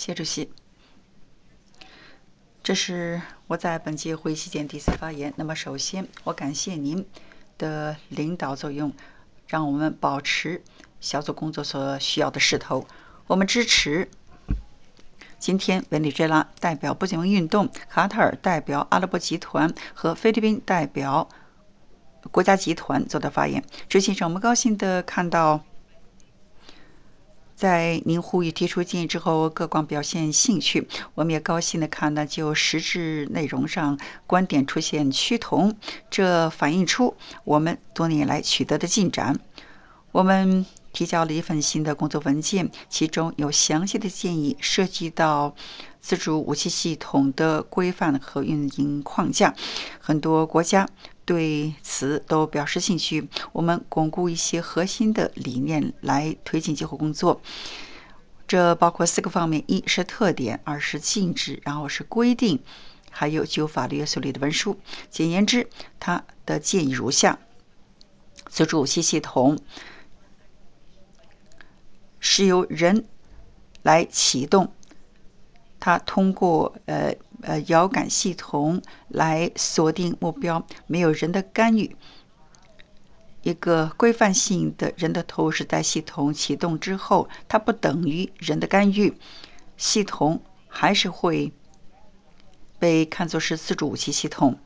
谢主席。这是我在本届会议期间第一次发言。那么首先，我感谢您的领导作用，让我们保持小组工作所需要的势头。我们支持今天委内瑞拉代表不结盟运动、卡塔尔代表阿拉伯集团和菲律宾代表国家集团做的发言。执行上，我们高兴地看到，在您呼吁提出建议之后，各方表现兴趣。我们也高兴地看到，就实质内容上观点出现趋同，这反映出我们多年来取得的进展。我们提交了一份新的工作文件，其中有详细的建议，涉及到自主武器系统的规范和运营框架。很多国家对此都表示兴趣。我们巩固一些核心的理念来推进今后工作，这包括4个方面：一是特点，二是禁止，然后是规定，还有具有法律约束力的文书。简言之，他的建议如下：自主武器系统是由人来启动，它通过遥感系统来锁定目标，没有人的干预。一个规范性的人的投是在系统启动之后，它不等于人的干预，系统还是会被看作是自主武器系统。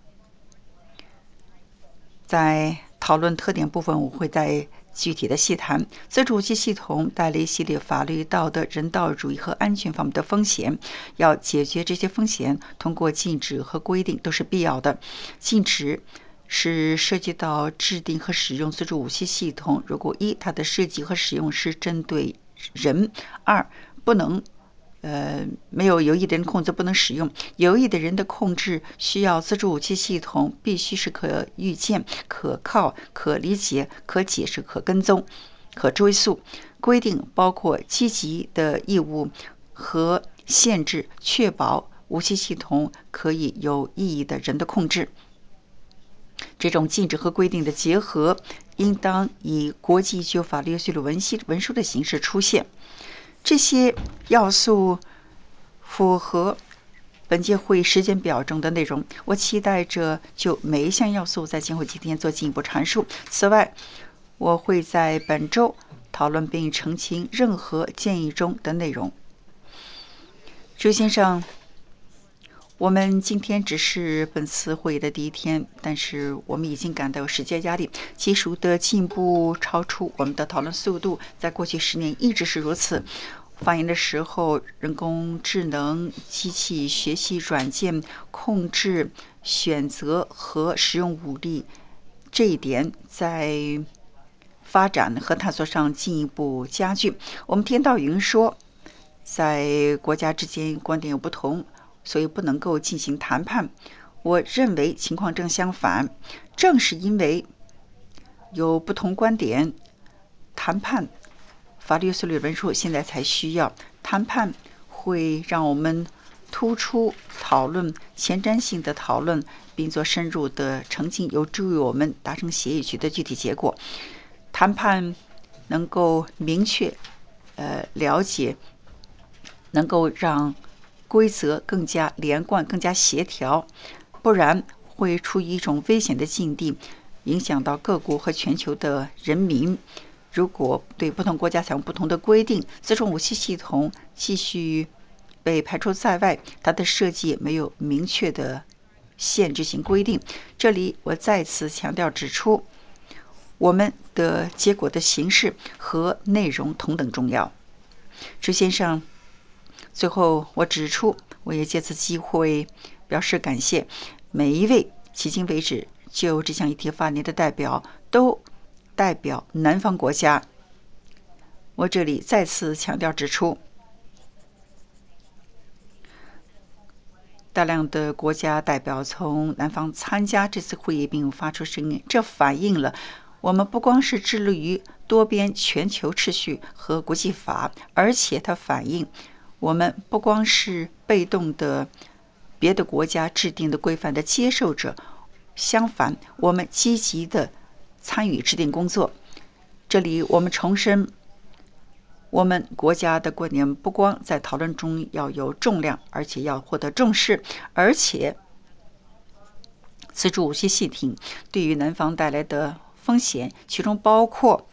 在讨论特点部分，我会在具体的细谈。自主武器系统带来一系列法律、道德、人道主义和安全方面的风险，要解决这些风险，通过禁止和规定都是必要的。禁止是涉及到制定和使用自主武器系统，如果一，它的设计和使用是针对人；二，不能没有有意的人控制，不能使用。有意的人的控制需要自主武器系统必须是可预见、可靠、可理解、可解释、可跟踪、可追溯。规定包括积极的义务和限制，确保武器系统可以有意义的人的控制。这种禁止和规定的结合，应当以国际具有法律约束力文书的形式出现。这些要素符合本届会议时间表中的内容。我期待着就每一项要素在今后几天做进一步阐述。此外，我会在本周讨论并澄清任何建议中的内容。朱先生，我们今天只是本次会议的第一天，但是我们已经感到有时间压力。技术的进步超出我们的讨论速度，在过去10年一直是如此。发言的时候，人工智能、机器学习软件控制、选择和使用武力，这一点在发展和探索上进一步加剧。我们听到有人说，在国家之间观点有不同，所以不能够进行谈判。我认为情况正相反，正是因为有不同观点，谈判法律约束力文书现在才需要。谈判会让我们突出讨论、前瞻性的讨论，并做深入的澄清，有助于我们达成协议，取得具体结果。谈判能够明确了解，能够让规则更加连贯、更加协调，不然会处于一种危险的境地，影响到各国和全球的人民。如果对不同国家采用不同的规定，自主武器系统继续被排除在外，它的设计没有明确的限制性规定。这里我再次强调指出，我们的结果的形式和内容同等重要。朱先生，最后我指出，我也借此机会表示感谢每一位迄今为止就这项议题发言的代表，都代表南方国家。我这里再次强调指出，大量的国家代表从南方参加这次会议并发出声音，这反映了我们不光是致力于多边全球秩序和国际法，而且它反映我们不光是被动的别的国家制定的规范的接受者，相反，我们积极的参与制定工作。这里我们重申， 我们国家的观点不光在讨论中要有重量，而且要获得重视，而且自主武器系统对于南方带来的风险，其中包括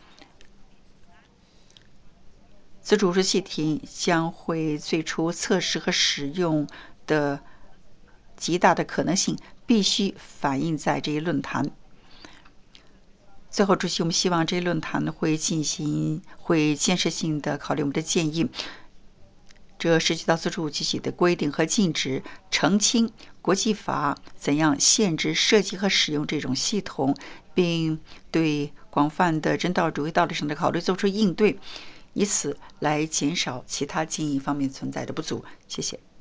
自主武器系统将会最初测试和使用的极大的可能性，必须反映在这一论坛。最后，主席，我们希望这一论坛会建设性的考虑我们的建议。这涉及到自主武器系的规定和禁止，澄清国际法怎样限制设计和使用这种系统，并对广泛的人道主义道理上的考虑做出应对，以此来减少其他经营方面存在的不足。谢谢。